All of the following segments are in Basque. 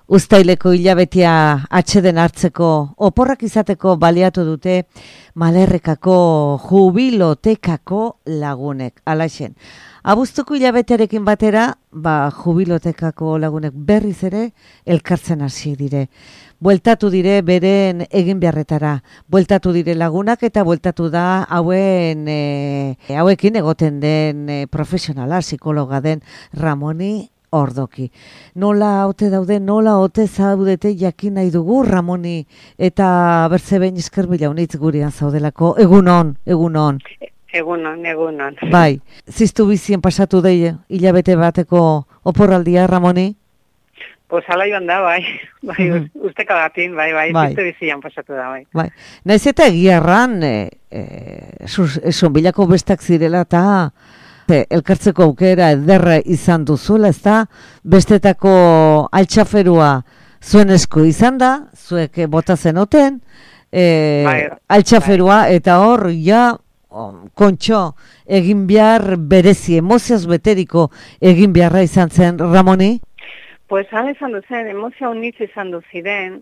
Uztaileko hilabetea atxeden hartzeko oporrak izateko baliatu dute Malerrekako jubilotekako lagunek. Alaxen, abuztuko hilabetearekin batera, jubilotekako lagunek berriz ere elkartzen hasi dire. Bueltatu dire beren egin beharretara. Bueltatu dire lagunak eta bueltatu da hauekin egoten den profesionala, psikologa den Ramoni Ordoki. Nola ote daude, nola ote zaudete jakin nahi dugu, Ramoni, eta bertze behin esker mila unitz gurean zaudelako. Egunon. Egunon. Bai, ziztu bizien pasatu dei hilabete bateko oporraldia, Ramoni? Pues ala joan da, bai. Usteka batin, bai. Ziztu bizian pasatu da, bai. Naiz eta egiarran, zonbilako bestak zirela eta elkartzeko aukera ederra izan duzula, ezta? Bestetako altxaferua zuen esku izan da, zuek bota zenoten, altxaferua, eta hor, kontxo egin behar berezi, emozioz beteriko egin beharra izan zen, Ramoni? Pues hala izan duzen, emozio unitz izan duziren,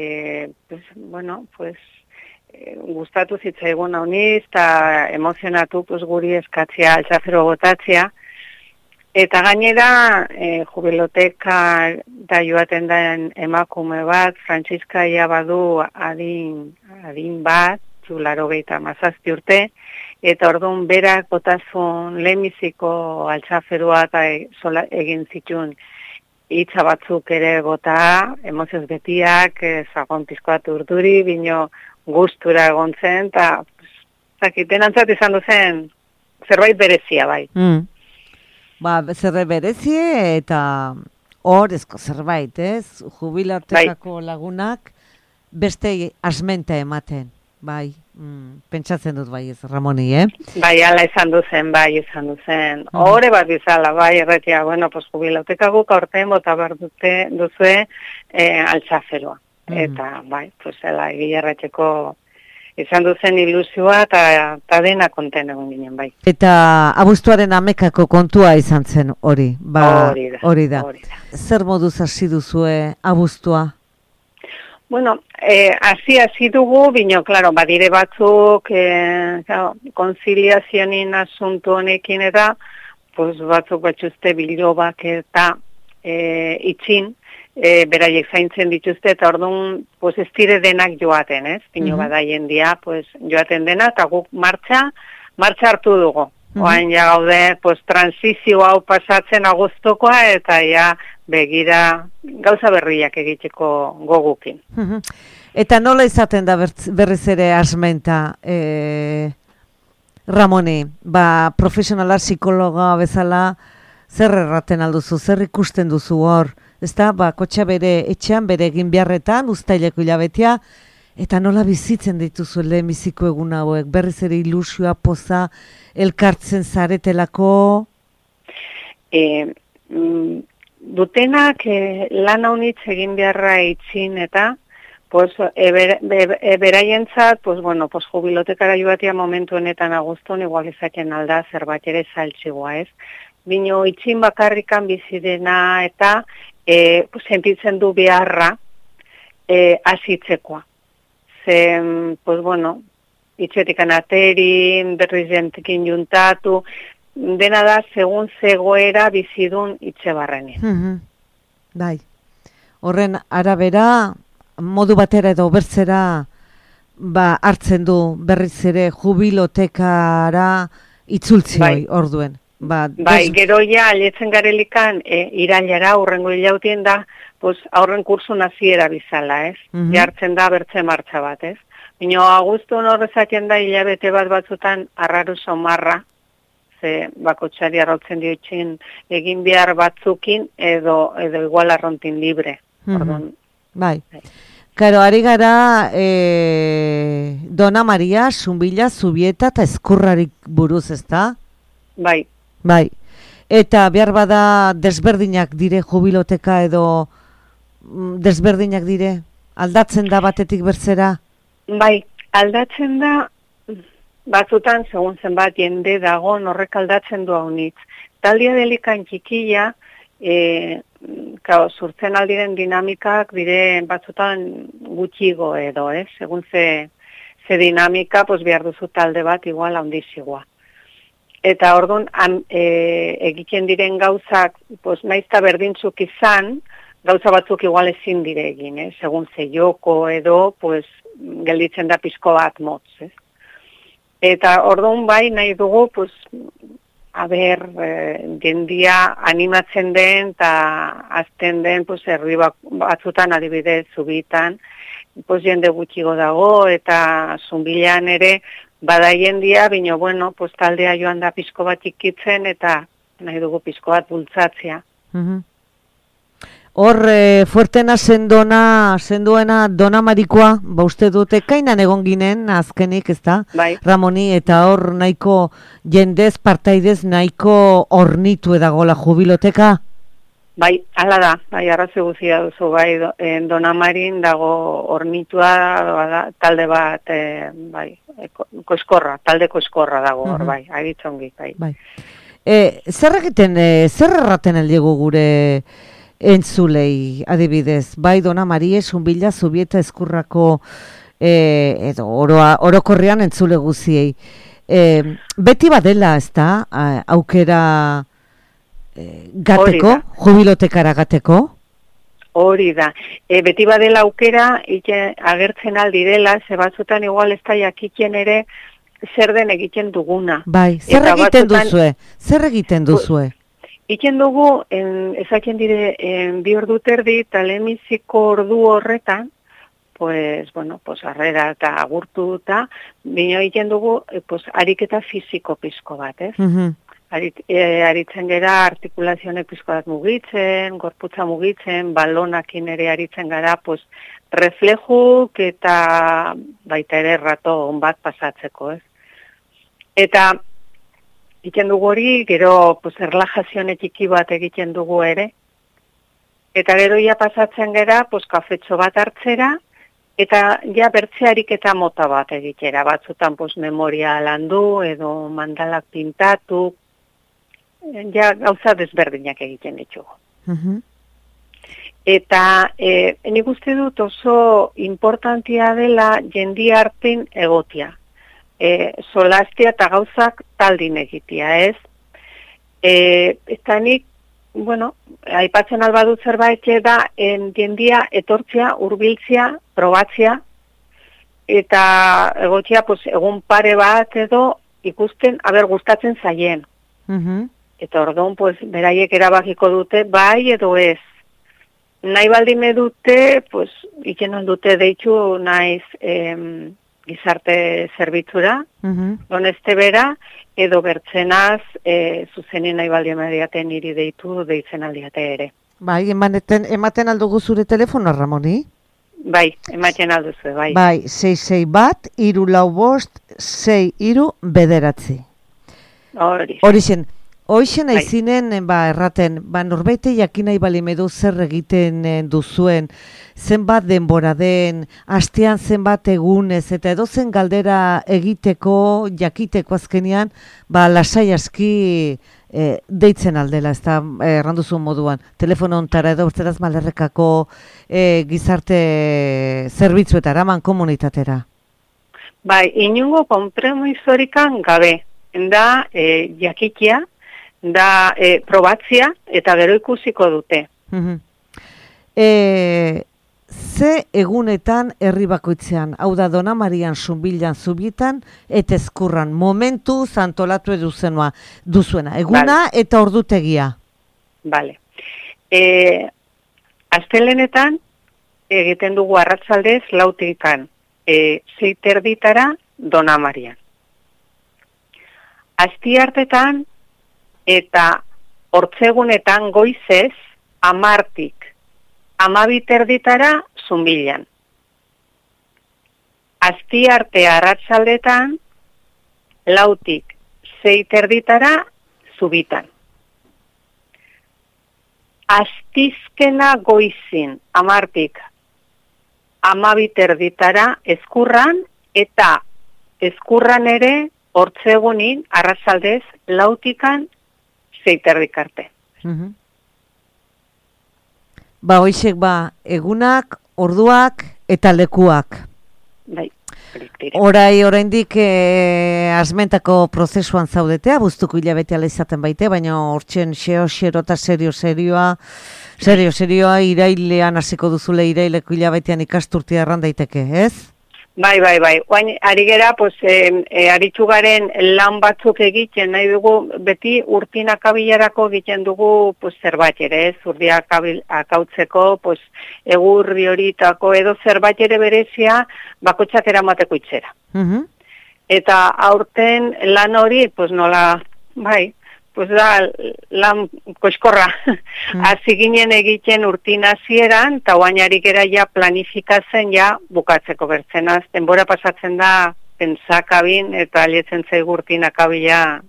gustatu zitzaigun hauniz, eta emozionatu guri eskatzia altxafero botatzia. Eta gainera, jubiloteka da joaten den emakume bat, Frantziska badu adin bat, 87 urte, eta orduan berak botazun lehenbiziko altxaferua eta egin zituen hitza batzuk ere bota, emozioz betiak, zagon pizkoat urduri, bino gustura egon zen, eta denantzat izan duzen zerbait berezia, bai. Zerbait berezie eta horrezko zerbait, ez? Jubilatekako lagunak beste asmenta ematen, bai. Pentsatzen dut bai ez, Ramoni, Bai, ala izan duzen. Hore bat bizala, bai, erretia, jubilatekaguk aurten bota behar duzue altxaferoa. Eta, bai, egia erreteko izan duzen ilusioa eta dena konten egon ginen, bai. Eta abuztuaren amekako kontua izan zen hori, hori da. Zer moduz hasi duzue abuztua? Hasi dugu, bino, klaro, badire batzuk, konziliazionin asuntu honekin eta, batzuk batxuzte bilobak eta itxin, beraiek zaintzen dituzte, eta orduan, ez dire denak joaten, ez? Bino badaien dia, joaten dena, eta guk martxa hartu dugu. Oain gaude, transizio hau pasatzen aguztokoa, eta begira gauza berriak egiteko gogukin. Eta nola izaten da berriz ere asmenta, Ramoni, profesionala, psikologa bezala, zer erraten alduzu, zer ikusten duzu hor, ezta, kotxa bere etxean, bere egin beharretan, uztaileko hilabetea, eta nola bizitzen dituzu lehenbiziko egun hauek, berriz ere ilusioa, poza, elkartzen zaretelako? Dutenak lan haunitz egin beharra itxin eta beraientzat, jubilotekara joatia momentu honetan aguston, igual izaten alda zerbait ere saltxigoa, ez? Bino itxin bakarrikan bizidena eta sentitzen du beharra azitzekoa. Itxetik anaterin, berriz jentekin juntatu, dena da, segun zegoera bizidun itxe barrenean. Bai. Horren arabera, modu batera edo bertzera hartzen du berriz ere jubilotekara itzultzioi orduen. Gero aletzen garelikan irailara aurrengo hilautien da, aurren kursu naziera bizala, ez? Jartzen da bertze martxa bat, ez? Bino, agustun horrezaten da hilabete batzutan arraru somarra, ze bakotxari arrautzen diotxin egin behar batzukin edo igual arrontin libre. Bai. Karo, ari gara Dona Maria, Zunbila, Zubieta eta Ezkurrarik buruz, ezta? Bai. Eta behar bada desberdinak dire jubiloteka edo desberdinak dire? Aldatzen da batetik bertzera? Bai, aldatzen da batzutan, segun zenbat jende dago, horrek aldatzen du haunitz. Taldia delikan txikia, zurtzen aldiren dinamikak dire batzutan gutxigo edo, segun ze dinamika, pues behar duzu talde bat igual handizigua. Eta orduan, egiten diren gauzak, pues naizta berdintzuk izan, gauza batzuk igual ezin dire egin, segun ze joko edo, pues gelditzen da pizko bat motz, Eta orduan bai nahi dugu, pues, jendia animatzen den eta azten den, pues, herri batzutan adibidez zubitan, pues, jende gutxigo dago eta Zunbilan ere bada jendia, bino, bueno, pues, taldea joan da pizko bat ikitzen eta nahi dugu pizko bat bultzatzea. Hor, fuertena senduena Dona Marikoa, uste dute, kainan egon ginen, azkenik, ez da? Bai. Ramoni, eta hor nahiko jendez, partaidez, nahiko ornitu edagola jubiloteka? Bai, ala da, bai, arraze guzia duzu, bai, Dona Marin dago ornitua, talde bat, bai, taldeko eskorra dago, hor, bai, aritzongi, bai. Zer erraten aldiego gure entzulei, adibidez, bai Dona Marie, Zunbila, Zubieta, Ezkurrako, edo orokorrean entzule guziei. Beti badela, ez da, aukera gateko, jubilotekara gateko? Hori da. Beti badela aukera, agertzen aldirela, ze batzutan igual ez da jakiten ere, zer den egiten duguna. Bai, zer egiten duzue? Iken dugu, ezaken dire, 2 ordu terdi, eta lehenbiziko ordu horretan, pues, bueno, pues, arrera eta agurtu eta, bino iken dugu, pues, ariketa fisiko pizko bat, ez? Aritzen gera, artikulazione pizko bat mugitzen, gorputza mugitzen, balonakin ere aritzen gara, pues, reflejuk eta baita ere rato on bat pasatzeko, ez? Eta, egiten dugu hori, gero pues, erlajazione txiki bat egiten dugu ere. Eta gero ja pasatzen gera, pues, kafetxo bat hartzera, eta ja bertzearik eta mota bat egitera. Batzutan pues, memoria landu, edo mandalak pintatu, ja gauza desberdinak egiten ditugu. Eta nik uste dut oso importantia dela jendia artean egotia. Solastia eta gauzak taldin egitea, ez? Eta nik, bueno, aipatzen albadut zerbait da, jendia etortzea, hurbiltzea, probatzea, eta egotzea, pues, egun pare bat edo ikusten, gustatzen zaien. Eta orduan, pues, beraiek erabakiko dute, bai edo ez. Nahi baldime dute, pues, ikenon dute deitu naiz gizarte zerbitzura, doneste bera, edo bertzenaz, zuzenin nahi baldien mediaten niri deitzen aldiate ere. Bai, ematen aldugu zure telefono, Ramoni? Bai, ematen alduzu, bai. Bai, 661-346-3 Horixen aizinen, erraten, norbaite jakin nahi balimedu zer egiten duzuen, zenbat denbora den, astean zenbat egunez, eta edozen galdera egiteko, jakiteko azkenean, lasai aski deitzen aldela, ez da, erranduzun moduan, telefono ontara edo urteraz Malerrekako gizarte zerbitzuetara, mankomunitatera. Bai, inungo konpromizorikan gabe, da jakikia, da probatzia eta gero ikusiko dute. Ze egunetan herri bakoitzean, hau da Dona Marian, Zunbilan, Zubietan, eta Ezkurran, momentu antolatu duzuena, eguna eta ordutegia. Bale. Astelenetan egiten dugu arratsaldez 4:00 6:30 Dona Marian. Astiartetan eta hortzegunetan goizez 10:00 12:30 Zunbilan. Astiarte arratsaldetan 4:00 6:30 Zubitan. Astizkena goizin 10:00 12:30 Ezkurran eta Ezkurran ere hortzegunin arratsaldez 4:00 6:30 arte. Hoixek egunak, orduak eta lekuak. Bai. Oraindik asmentako prozesuan zaudete, abuztuko hilabete ala izaten baite, baina hortzen xero eta serioa irailean hasiko duzule iraileko hilabetean ikasturtea erran daiteke, ez? Bai. Oain, ari gera, aritzu garen lan batzuk egiten nahi dugu, beti urtina kabilarako egiten dugu zerbait ere, ez? Urdia akautzeko, egurri horitako edo zerbait ere berezia bakotxak eramateko itxera. Eta aurten lan hori, nola, da lan koiskorra. Hasi ginen egiten urtin hasieran, eta oainarik era ja planifikatzen ja bukatzeko bertzenaz. Denbora pasatzen da pentsakabin eta alietzen zaigu urtin akabila.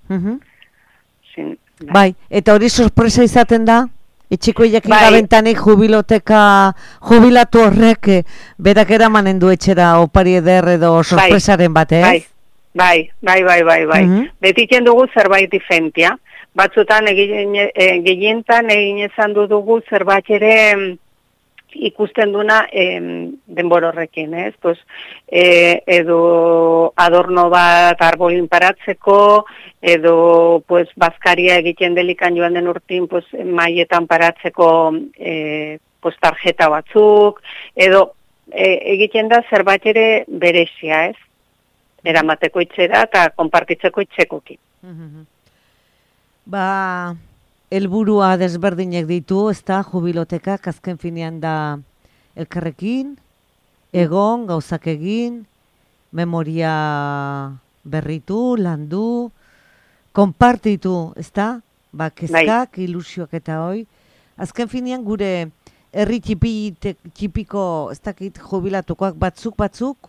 Bai, eta hori sorpresa izaten da? Etxiko jakin gabentanik jubilatu horrek berak eramanen du etxera opari eder edo sorpresaren bat, ez? Bai. Betiken dugu zerbait difentia. Batzutan gehientan egin ezan dugu zerbait ere ikusten duna denbor horrekin, ez? Edo adorno bat arbolin paratzeko, edo bazkaria egiten delikan joan den urtin maietan paratzeko tarjeta batzuk, edo egiten da zerbait ere berezia, ez? Eramateko itxera eta konpartitzeko itxekoki. Helburua desberdinek ditu, ez da, jubilotekak azken finean da elkarrekin, egon, gauzak egin, memoria berritu, landu, konpartitu, ez da, kezkak, ilusioak eta hoi. Azken finean gure herri txipiko, ez dakit, jubilatukoak batzuk,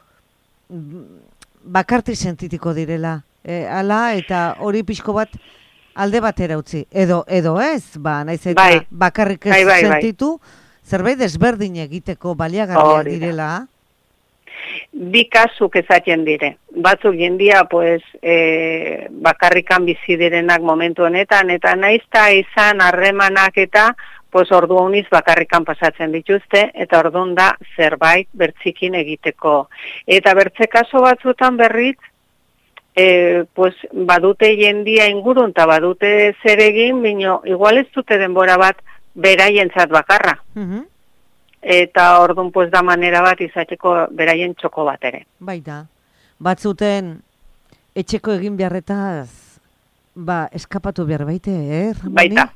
bakarti sentitiko direla. Hala, eta hori pixko bat alde batera utzi. Edo ez, naiz eta bakarrik ez sentitu, zerbait desberdin egiteko baliagarriak direla. Bi kasuk ezaten dire. Batzuk jendia, bakarrikan bizi direnak momentu honetan, eta naizta izan harremanak eta ordu honiz bakarrikan pasatzen dituzte, eta orduan da zerbait bertzikin egiteko. Eta bertze kaso batzutan berriz, badute jendia ingurun, eta badute zer egin, bino, igual ez dute denbora bat beraientzat bakarra. Eta orduan da manera bat izateko beraien txoko bat ere. Baita, batzuten etxeko egin beharretaz, eskapatu behar baite, Ramoni?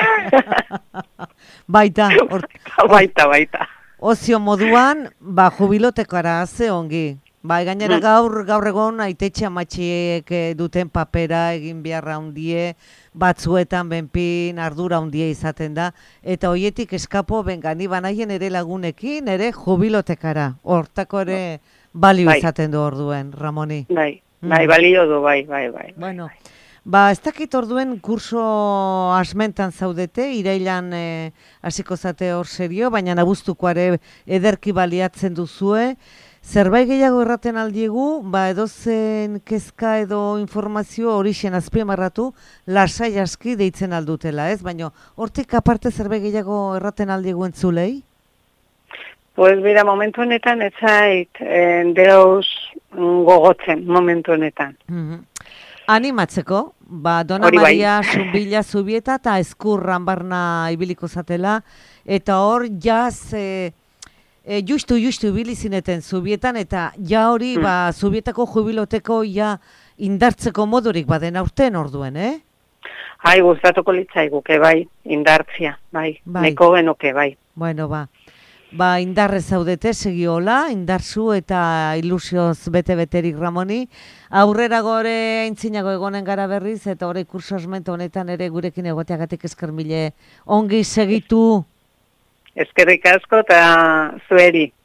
Baita. Baita. Ozio moduan, jubilotekara ze ongi. Gainera gaur egon aitetxe amatxiek duten papera egin beharra hundie, batzuetan benpin ardura hundie izaten da, eta hoietik eskapo bengani banaien ere lagunekin, ere jubilotekara. Hortako ere balio izaten du orduen, Ramoni. Balio du, bai. Bueno, ez dakit orduen kurso asmentan zaudete, irailan hasiko zate hor serio, baina abuztukoare ederki baliatzen duzue. Zerbait gehiago erraten aldiegu, edozen kezka edo informazio horixen azpimarratu, lasai aski deitzen aldutela, ez? Baina hortik aparte zerbait gehiago erraten aldiegu entzulei? Bera, momentu honetan ez zait deus gogotzen, momentu honetan. Animatzeko, Dona Maria Zumbila Zubieta eta Eskurran barna ibiliko zatela, eta hor jaz... Justu bilizineten Zubietan, eta hori Zubietako jubiloteko indartzeko modurik baden aurten orduen, Gustatuko litzaiguke, indartzia, neko genuke, Bueno, indarrez zaudete, segiola, indarzu eta ilusioz bete-beterik, Ramoni. Aurrera gore aintzinago egonen gara berriz, eta hori kurso asmento honetan ere gurekin egoteagatik esker mile ongi segitu. Eskerrik asko eta zueri.